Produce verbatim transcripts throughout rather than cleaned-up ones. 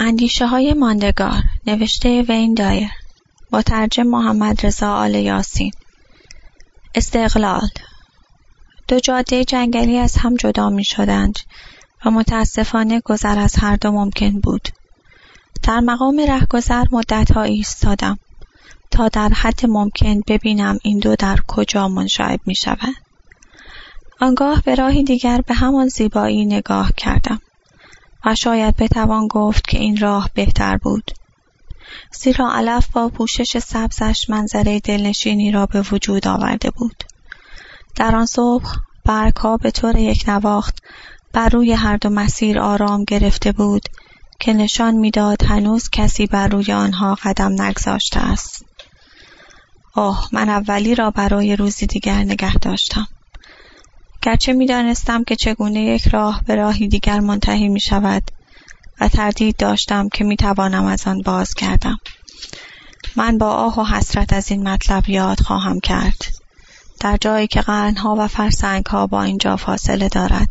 اندیشه های ماندگار، نوشته وین دایر، مترجم محمد رضا آل یاسین. استقلال. دو جاده جنگلی از هم جدا می شدند و متاسفانه گذر از هر دو ممکن بود. در مقام رهگذر مدت‌ها ایستادم تا در حد ممکن ببینم این دو در کجا منشعب می شوند. آنگاه به راهی دیگر به همان زیبایی نگاه کردم و شاید بتوان گفت که این راه بهتر بود، زیرا علف با پوشش سبزش منظره دلنشینی را به وجود آورده بود. در آن صبح برگ‌ها به طور یک نواخت بر روی هر دو مسیر آرام گرفته بود که نشان می‌داد هنوز کسی بر روی آنها قدم نگذاشته است. اوه، من اولی را برای روزی دیگر نگه داشتم. گرچه می‌دانستم که چگونه یک راه به راهی دیگر منتهی می‌شود و تردید داشتم که می‌توانم از آن بازگردم. من با آه و حسرت از این مطلب یاد خواهم کرد، در جایی که قرن‌ها و فرسنگ‌ها با اینجا فاصله دارد.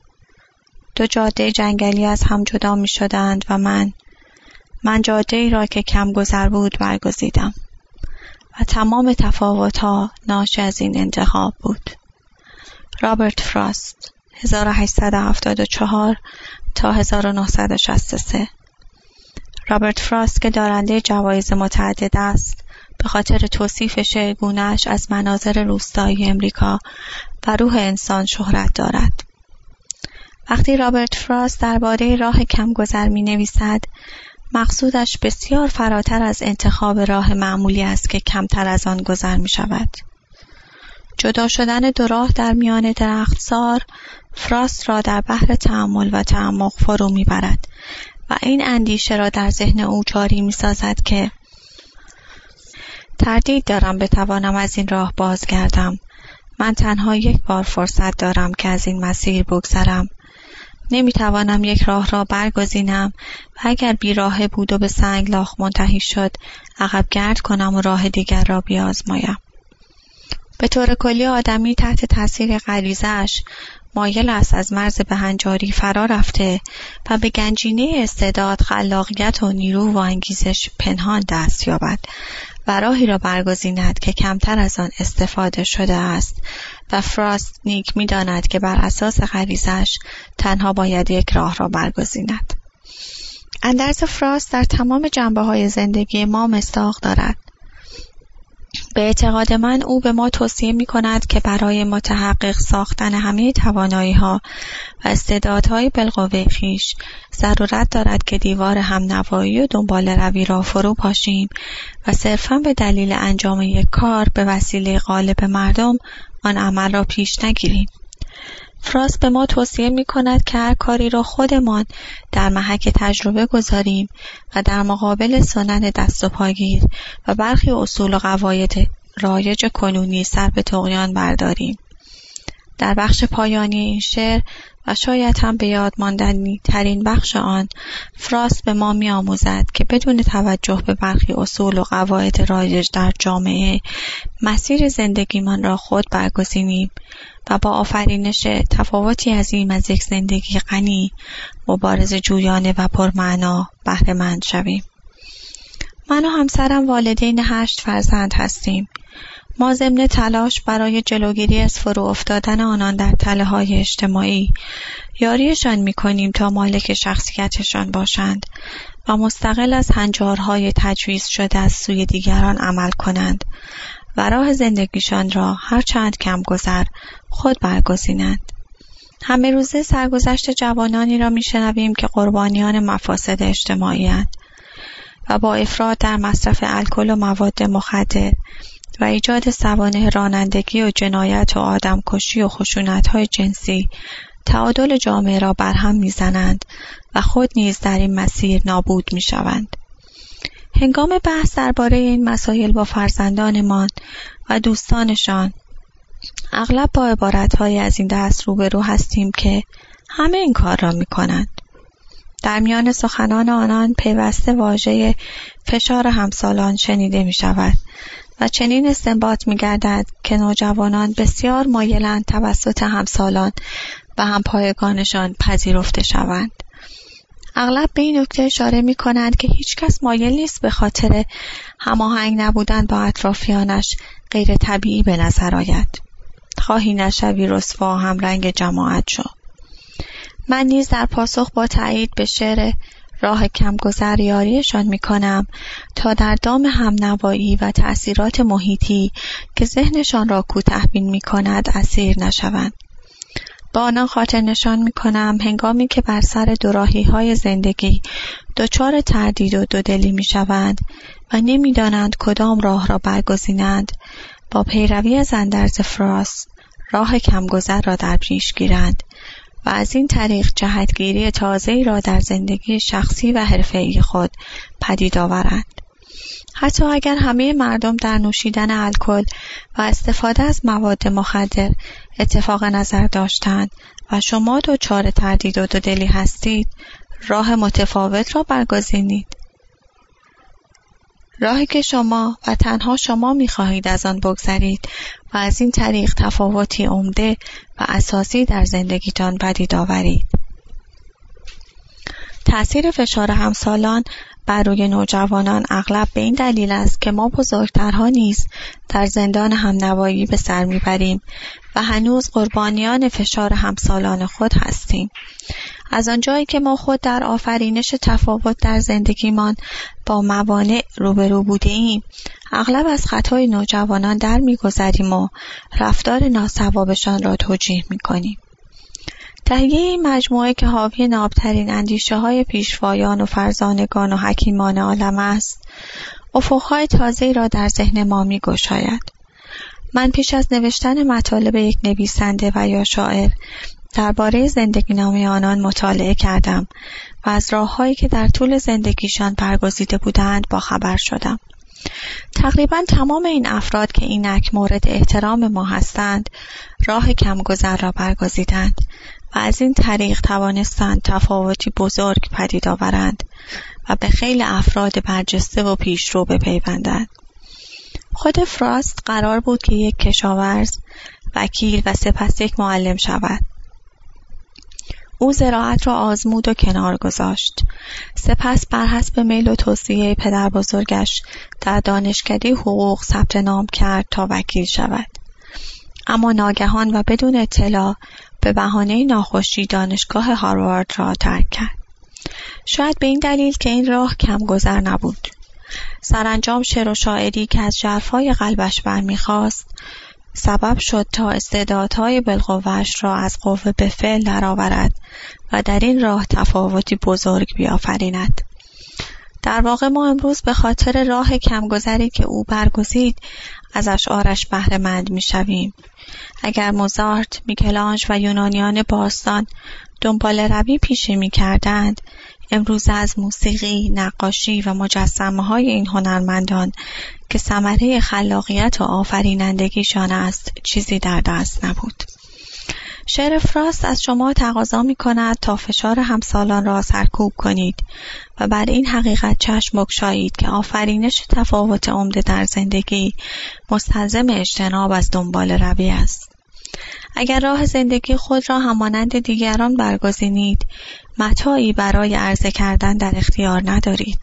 دو جاده جنگلی از هم جدا می‌شدند و من من جاده‌ای را که کم گذر بود برگزیدم و تمام تفاوت‌ها ناشی از این انتخاب بود. رابرت فراست، هزار و هشتصد و هفتاد و چهار تا هزار و نهصد و شصت و سه. رابرت فراست که دارنده جوایز متعدد است، به خاطر توصیف شعرگونه‌اش از مناظر روستایی امریکا و روح انسان شهرت دارد. وقتی رابرت فراست درباره راه کم‌گذر می‌نویسد، مقصودش بسیار فراتر از انتخاب راه معمولی است که کمتر از آن گذر می‌شود. جدا شدن دو راه در میان درختزار فراست را در بحر تأمل و تعمق فرو می‌برد و این اندیشه را در ذهن او جاری می‌سازد که تردید دارم بتوانم از این راه بازگردم. من تنها یک بار فرصت دارم که از این مسیر بگذرم. نمی‌توانم یک راه را برگزینم و اگر بیراهه بود و به سنگلاخ منتهی شد، عقب گرد کنم و راه دیگر را بیازمایم. به طور کلی آدمی تحت تاثیر غریزه‌اش مایل است از مرز بهنجاری فرا رفته و به گنجینه استعداد، خلاقیت و نیرو و انگیزش پنهان دست یابد و راهی را برگزیند که کمتر از آن استفاده شده است و فراست نیک می‌داند که بر اساس غریزه‌اش تنها باید یک راه را برگزیند. اندرز فراست در تمام جنبه‌های زندگی ما مصداق دارد. به اعتقاد من او به ما توصیه می کند که برای متحقق ساختن همه توانایی‌ها و استعدادهای بالقوه خویش ضرورت دارد که دیوار همنوایی و دنبال روی را فرو پاشیم و صرفاً به دلیل انجام یک کار به وسیله غالب مردم آن عمل را پیش نگیریم. فراست به ما توصیه می کند که هر کاری را خودمان در محک تجربه گذاریم و در مقابل سنن دست و پاگیر و برخی اصول و قواعد رایج کنونی سر به طغیان برداریم. در بخش پایانی این شعر و شاید هم به یاد ماندنی ترین بخش آن، فراست به ما می آموزد که بدون توجه به برخی اصول و قواعد رایج در جامعه، مسیر زندگیمان را خود برگزینیم و با آفرینش تفاوتی عظیم از یک زندگی غنی، مبارزه جویانه و پرمعنا بهره مند شویم. من و همسرم والدین هشت فرزند هستیم. ما ضمن تلاش برای جلوگیری از فرو افتادن آنان در تله‌های اجتماعی، یاریشان می‌کنیم تا مالک شخصیتشان باشند و مستقل از هنجارهای تجویز شده از سوی دیگران عمل کنند و راه زندگیشان را هر چند کم گذر خود برگزینند. همه روزه سرگذشت جوانانی را میشنویم که قربانیان مفاسد اجتماعی اند و با افراط در مصرف الکل و مواد مخدر و ایجاد سوانح رانندگی و جنایت و آدمکشی و خشونت‌های جنسی تعادل جامعه را برهم میزنند و خود نیز در این مسیر نابود میشوند. هنگام بحث درباره این مسائل با فرزندانمان و دوستانشان، اغلب با عبارت‌های از این دست روبرو هستیم که همه این کار را می‌کنند. در میان سخنان آنان پیوسته واژه فشار همسالان شنیده می‌شود و چنین استنباط می‌گردد که نوجوانان بسیار مایلند توسط همسالان و همپایگانشان پذیرفته شوند. اغلب به این نکته اشاره می کنند که هیچ کس مایل نیست به خاطر هماهنگ نبودن با اطرافیانش غیر طبیعی به نظر آید. خواهی نشوی رسوا هم رنگ جماعت شو. من نیز در پاسخ با تأیید به شعر راه کمگذر یاریشان می کنم تا در دام همنوایی و تأثیرات محیطی که ذهنشان را کوته بین می کند اسیر نشوند. با آنان خاطر نشان می کنم هنگامی که بر سر دوراهی های زندگی دچار تردید و دودلی می شوند و نمی دانند کدام راه را برگزینند، با پیروی از اندرز فراست راه کمگذر را در پیش گیرند و از این طریق جهتگیری تازه‌ای را در زندگی شخصی و حرفه‌ای خود پدید آورند. حتی اگر همه مردم در نوشیدن الکل و استفاده از مواد مخدر اتفاق نظر داشتند و شما دچار تردید و دودلی هستید، راه متفاوت را برگزینید. راهی که شما و تنها شما می‌خواهید از آن بگذرید و از این طریق تفاوتی عمده و اساسی در زندگیتان پدید آورید. تأثیر فشار همسالان بر روی نوجوانان اغلب به این دلیل است که ما بزرگترها نیز در زندان همنوایی به سر میبریم و هنوز قربانیان فشار همسالان خود هستیم. از آنجایی که ما خود در آفرینش تفاوت در زندگیمان با موانع روبرو بوده ایم، اغلب از خطای نوجوانان در میگذریم و رفتار ناصوابشان را توجیه میکنیم. تهیه این مجموعه که حاوی نابترین اندیشه های پیشوایان و فرزانگان و حکیمان عالم است، افقهای تازه‌ای را در ذهن ما می‌گشاید. من پیش از نوشتن مطالب یک نویسنده و یا شاعر درباره زندگی نامه آنان مطالعه کردم و از راه‌هایی که در طول زندگیشان برگزیده بودند با خبر شدم. تقریباً تمام این افراد که اینک مورد احترام ما هستند، راه کمگذر را برگزیدند و از این طریق توانستند تفاوتی بزرگ پدید آورند و به خیلی افراد برجسته و پیشرو بپیوندند. خود فراست قرار بود که یک کشاورز، وکیل و سپس یک معلم شود. او زراعت را آزمود و کنار گذاشت. سپس بر حسب میل و توصیه پدر بزرگش در دانشکده حقوق ثبت نام کرد تا وکیل شود. اما ناگهان و بدون اطلاع به بهانه ناخوشی دانشگاه هاروارد را ترک کرد. شاید به این دلیل که این راه کم گذر نبود. سرانجام شعر و شاعری که از ژرفای قلبش برمیخواست سبب شد تا استعدادهای بالقوه‌اش را از قوه به فعل درآورد و در این راه تفاوتی بزرگ بیافریند. در واقع ما امروز به خاطر راه کمگذری که او برگزید از اشعارش بهره مند می‌شویم. اگر موزارت، میکلانژ و یونانیان باستان دنبال روی پیشه می‌کردند، امروز از موسیقی، نقاشی و مجسمه‌های این هنرمندان که ثمره خلاقیت و آفرینندگیشان است چیزی در دست نبود. شعر فراست از شما تقاضا می‌کند تا فشار همسالان را سرکوب کنید و بر این حقیقت چشم بگشایید که آفرینش تفاوت عمده در زندگی مستلزم اجتناب از دنبال روی است. اگر راه زندگی خود را همانند دیگران برگزینید، متاعی برای عرضه کردن در اختیار ندارید.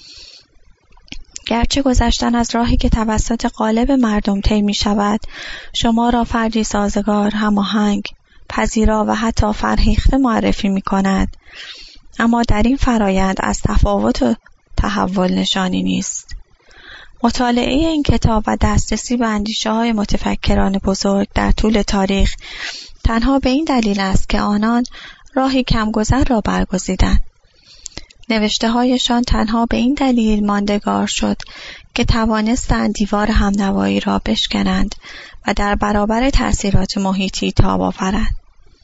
گرچه گذشتن از راهی که توسط قالب مردم طی می شود، شما را فردی سازگار، هماهنگ، پذیرا و حتی فرهیخته معرفی می کند، اما در این فرایند از تفاوت و تحول نشانی نیست. مطالعه این کتاب و دسترسی به اندیشه‌های متفکران بزرگ در طول تاریخ تنها به این دلیل است که آنان راهی کمگذر را برگزیدند. نوشته‌هایشان تنها به این دلیل ماندگار شد که توانستند دیوار همنوایی را بشکنند و در برابر تأثیرات محیطی تاب آورند.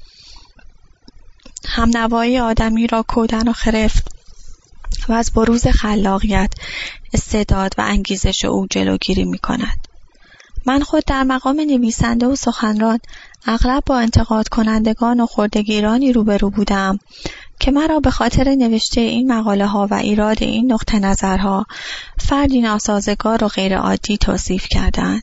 همنوایی آدمی را کودن و خرفت و از بروز خلاقیت، استعداد و انگیزش او جلوگیری می کند. من خود در مقام نویسنده و سخنران اغلب با انتقاد کنندگان و خردگیرانی روبرو بودم که مرا به خاطر نوشته این مقاله ها و ایراد این نقطه نظرها فردی ناسازگار و غیر عادی توصیف کردند.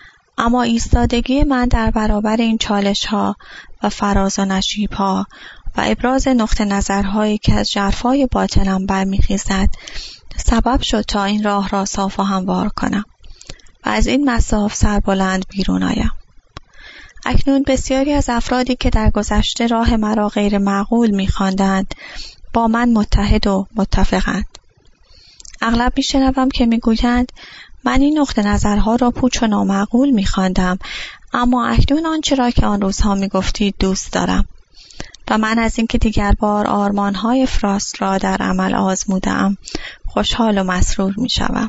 اما ایستادگی من در برابر این چالش ها و فراز و نشیب ها و ابراز نقطه نظرهایی که از ژرفای باطنم برمیخیزد سبب شد تا این راه را صاف و هموار کنم و از این مصاف سربلند بیرون آیم. اکنون بسیاری از افرادی که در گذشته راه مرا غیر معقول می‌خواندند با من متحد و متفقند. اغلب میشنوم که میگویند من این نقطه نظرها را پوچ و نامعقول می‌خواندم، اما اکنون آنچه را که آن روزها میگفتید دوست دارم و من از اینکه دیگر بار آرمان‌های فراست را در عمل آزمودم خوشحال و مسرور می‌شوم.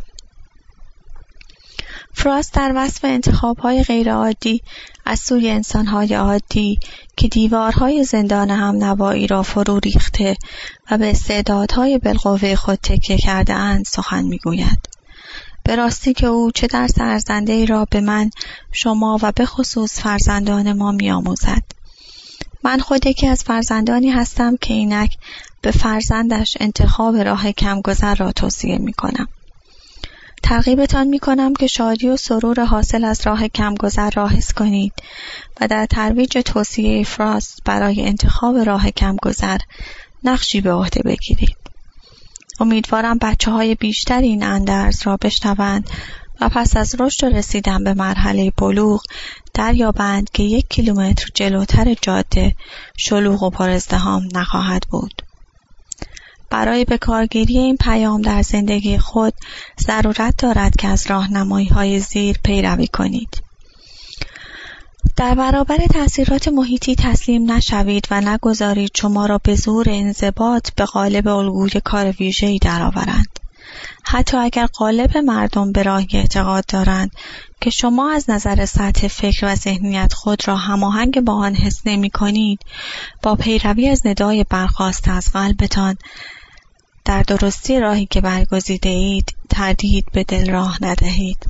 فراست در وصف انتخاب‌های غیرعادی از سوی انسان‌های عادی که دیوارهای زندان هم نوایی را فرو ریخته و به استعدادهای بالقوه خود تکیه کرده اند سخن می‌گوید. به راستی که او چه درس ارزنده‌ای را به من، شما و به خصوص فرزندان ما می‌آموزد. من خود یکی از فرزندانی هستم که اینک به فرزندش انتخاب راه کمگذر را توصیه می‌کنم. ترغیبتان می‌کنم که شادی و سرور حاصل از راه کمگذر را حس کنید و در ترویج توصیه فراست برای انتخاب راه کمگذر نقشی به عهده بگیرید. امیدوارم بچه‌های بیشتر این اندرز را بشنوند و پس از رشد و رسیدن به مرحله بلوغ دریابند که یک کیلومتر جلوتر جاده شلوغ و پر ازدحام نخواهد بود. برای به کارگیری این پیام در زندگی خود ضرورت دارد که از راهنمایی‌های زیر پیروی کنید. در برابر تأثیرات محیطی تسلیم نشوید و نگذارید شما را به زور انضباط به قالب الگوی کار ویژه‌ای درآورند. حتی اگر قالب مردم به راهی اعتقاد دارند که شما از نظر سطح فکر و ذهنیت خود را هماهنگ با آن حس نمی‌کنید، با پیروی از ندای برخاسته از قلبتان در درستی راهی که برگزیده اید تردید به دل راه ندهید.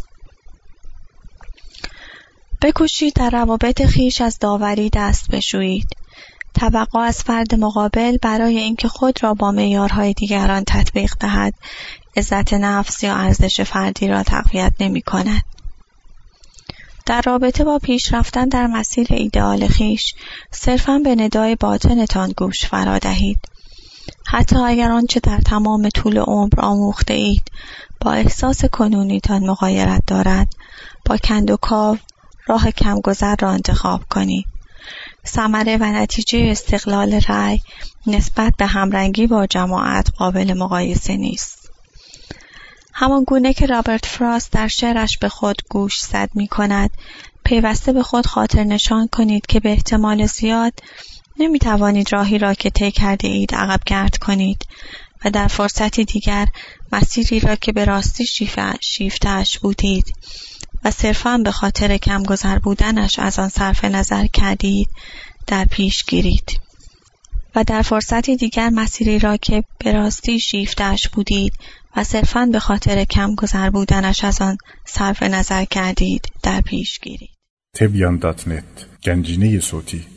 بکوشید در روابط خیش از داوری دست بشویید. توقع از فرد مقابل برای اینکه خود را با معیارهای دیگران تطبیق دهد، عزت نفس یا ارزش فردی را تقویت نمی کند. در رابطه با پیش رفتن در مسیر ایدئال خیش، صرفاً به ندای باطنتان گوش فرا دهید. حتی اگر آنچه در تمام طول عمر آموخته اید با احساس کنونیتان مغایرت دارد، با کند و کاو راه کمگذر را انتخاب کنید. ثمره و نتیجه استقلال رأی نسبت به همرنگی با جماعت قابل مقایسه نیست. همان گونه که رابرت فراست در شعرش به خود گوش زد می کند، پیوسته به خود خاطر نشان کنید که به احتمال زیاد نمی توانید راهی را که طی کرده اید عقب گرد کنید و در فرصتی دیگر مسیری را که به راستی شیفته شیفته‌اش بودید و صرفاً به خاطر کمگذر بودنش از آن صرف نظر کردید در پیش گیرید و در فرصتی دیگر مسیری را که به راستی شیفته‌اش بودید و صرفاً به خاطر کمگذر بودنش از آن صرف نظر کردید در پیش گیرید. تبیان دات نت گنجینه صوتی